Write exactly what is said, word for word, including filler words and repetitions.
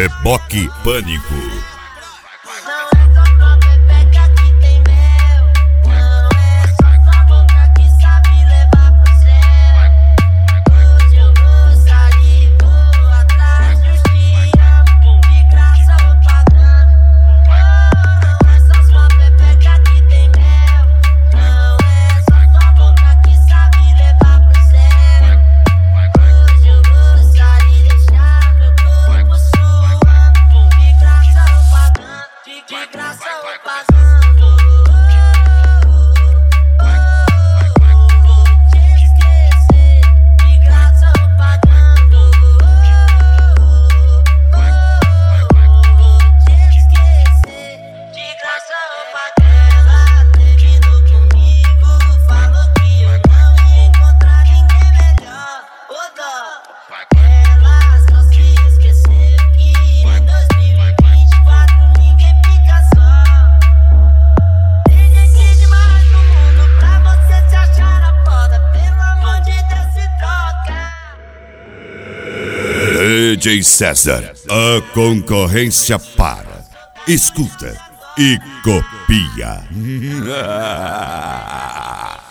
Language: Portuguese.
Reboque Pânico. De graça eu pagando, vou te esquecer. De graça eu pagando, vou te esquecer. De graça eu pagando. Ela terminou comigo, falou que eu não ia encontrar ninguém melhor. Ô dó, ela só se esqueceu que em dois mil e vinte e quatro ninguém fica só. Tem gente demais no mundo pra você se achar a foda. Pelo amor de Deus, se troca. D J César, a concorrência para, escuta e copia.